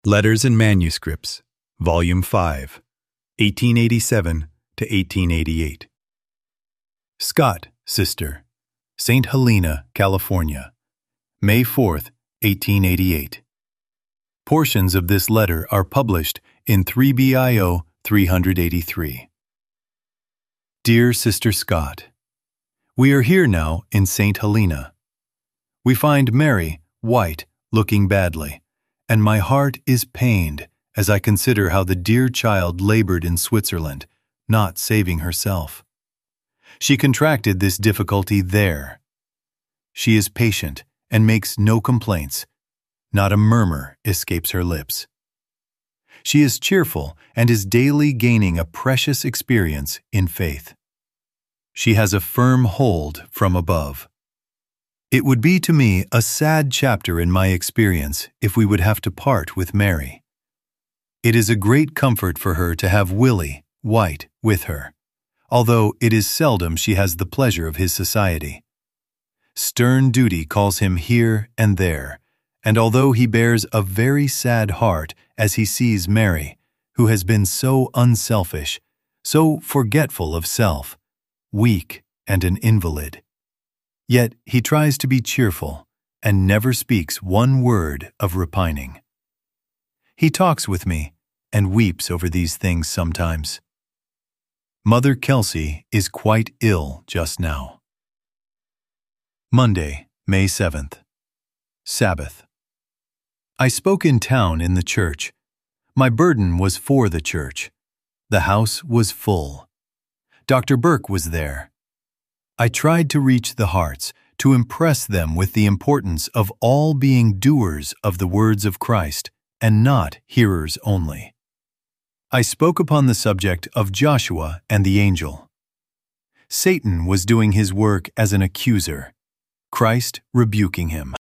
Letters and Manuscripts, Volume 5, 1887 to 1888. Scott, Sister, St. Helena, California, May 4th, 1888. Portions of this letter are published in 3BIO 383. Dear Sister Scott, we are here now in St. Helena. We find Mary, white, looking badly, and my heart is pained as I consider how the dear child labored in Switzerland, not saving herself. She contracted this difficulty there. She is patient and makes no complaints. Not a murmur escapes her lips. She is cheerful and is daily gaining a precious experience in faith. She has a firm hold from above. It would be to me a sad chapter in my experience if we would have to part with Mary. It is a great comfort for her to have Willie, white, with her, although it is seldom she has the pleasure of his society. Stern duty calls him here and there, and although he bears a very sad heart as he sees Mary, who has been so unselfish, so forgetful of self, weak and an invalid, yet he tries to be cheerful and never speaks one word of repining. He talks with me and weeps over these things sometimes. Mother Kelsey is quite ill just now. Monday, May 7th. Sabbath. I spoke in town in the church. My burden was for the church. The house was full. Dr. Burke was there. I tried to reach the hearts, to impress them with the importance of all being doers of the words of Christ, and not hearers only. I spoke upon the subject of Joshua and the angel. Satan was doing his work as an accuser, Christ rebuking him.